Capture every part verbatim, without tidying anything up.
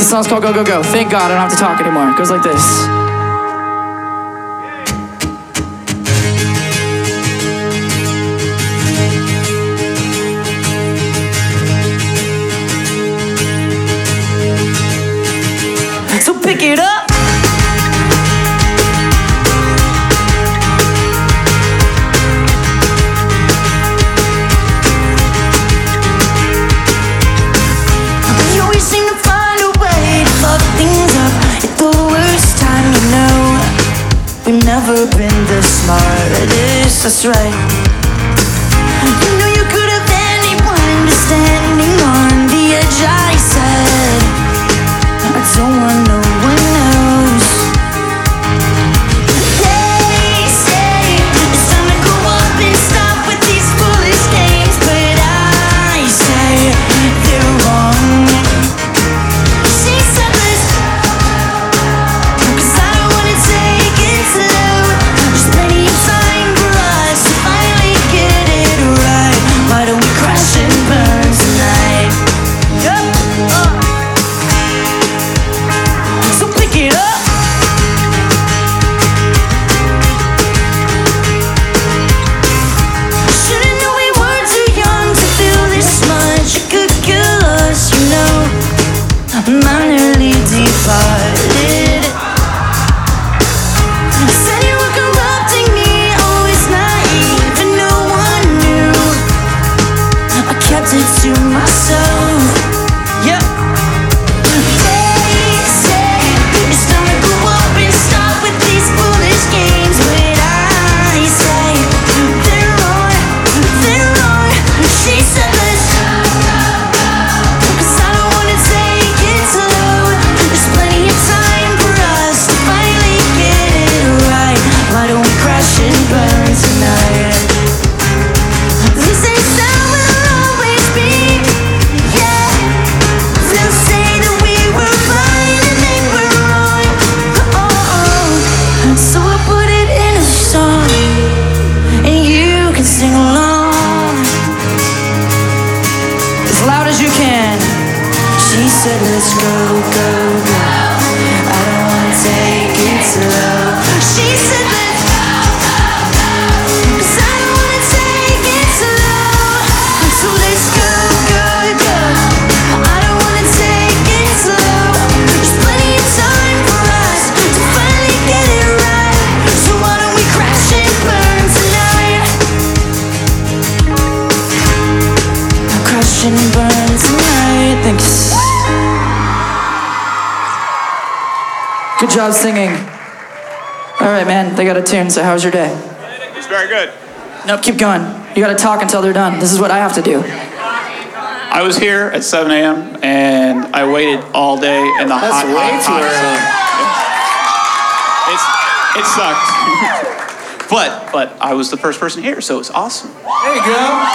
This song's called Go, Go, Go. Thank God I don't have to talk anymore. It goes like this. So pick it up. Never been this smart, it is, that's right. You know you could have anyone just standing on the edge. I said I don't want no one else. They say it's time to grow up and stop with these foolish games, but I say they're wrong. She said this 'cause I don't wanna take it slow. Minorly departed. Said you were corrupting me, always naive, and no one knew. I kept it to myself. Yep. They say it's time to grow up and stop with these foolish games, but I say they're wrong, they're wrong. She said this. She said, let's go, go, go. I don't wanna take it slow. She said, let's go, go, go. 'Cause I don't wanna take it slow. So let's go, go, go. I don't wanna take it slow. There's plenty of time for us to finally get it right. So why don't we crash and burn tonight? Crash and burn tonight. Thanks. Good job singing. All right, man, they got a tune, so how's your day? It's very good. Nope, keep going. You gotta talk until they're done. This is what I have to do. I was here at seven a m and I waited all day in the That's hot, way hot, too hot sun. It's, it sucked. but, but I was the first person here, so it's awesome. There you go.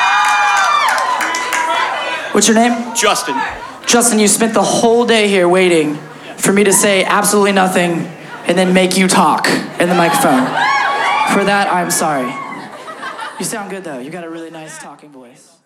What's your name? Justin. Justin, you spent the whole day here waiting for me to say absolutely nothing and then make you talk in the microphone. For that, I'm sorry. You sound good though. You got a really nice talking voice.